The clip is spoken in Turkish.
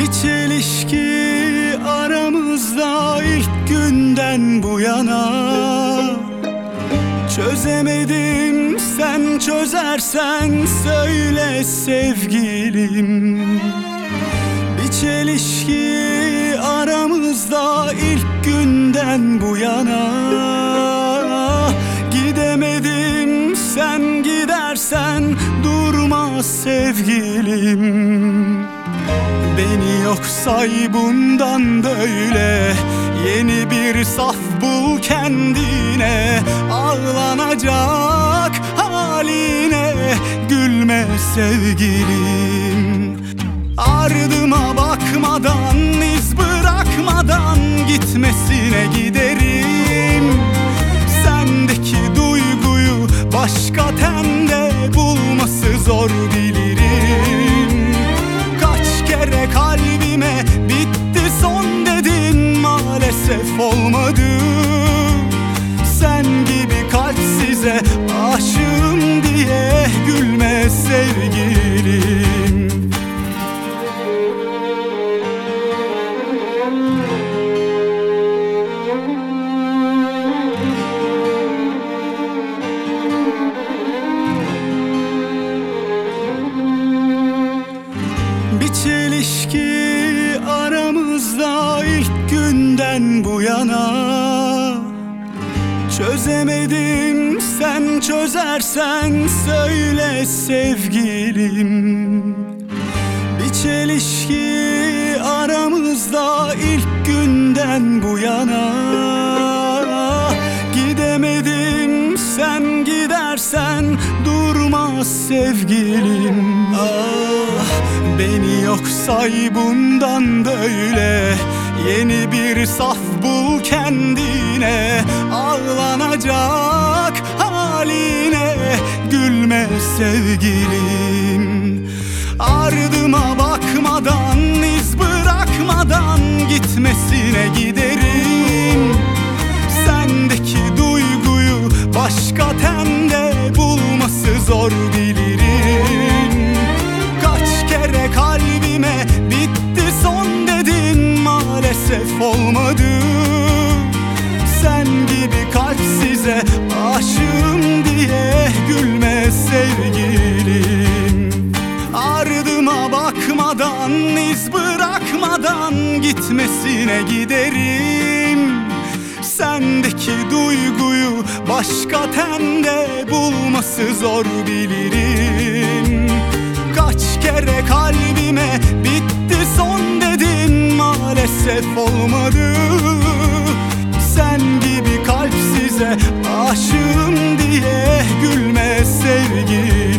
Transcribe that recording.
Bir çelişki aramızda ilk günden bu yana. Çözemedim, sen çözersen söyle sevgilim. Bir çelişki aramızda ilk günden bu yana. Gidemedim, sen gidersen durma sevgilim. Beni yok say bundan böyle, yeni bir saf bul kendine. Ağlanacak haline gülme sevgilim. Ardıma bakmadan, iz bırakmadan gitmesine giderim. Sendeki duyguyu başka tende bulması zor bilirim. Kaç kere kalbime bitti son dedin, maalesef olmadı. Sen gibi kalpsize aşığım diye gülme sevgilim. Bir çelişki aramızda ilk günden bu yana. Çözemedim, sen çözersen söyle sevgilim. Bir çelişki aramızda ilk günden bu yana. Gidemedim, sen gidersen durma sevgilim. Ah, beni yok say bundan böyle, yeni bir saf bul kendine. Ağlanacak haline gülme sevgilim. Ardıma bakmadan, iz bırakmadan gitmesine giderim. Sendeki duyguyu başka tende bulması zor bilirim. Kaç kere kalbime bitti son dedin, maalesef olmadı. Sen gibi kalpsize aşığım diye gülme sevgilim. Ardıma bakmadan, iz bırakmadan gitmesine giderim. Sendeki duyguyu başka tende bulması zor bilirim. Kaç kere kalbime bitti son dedin, maalesef olmadı. Sen gibi kalpsize aşığım diye gülme sevgilim.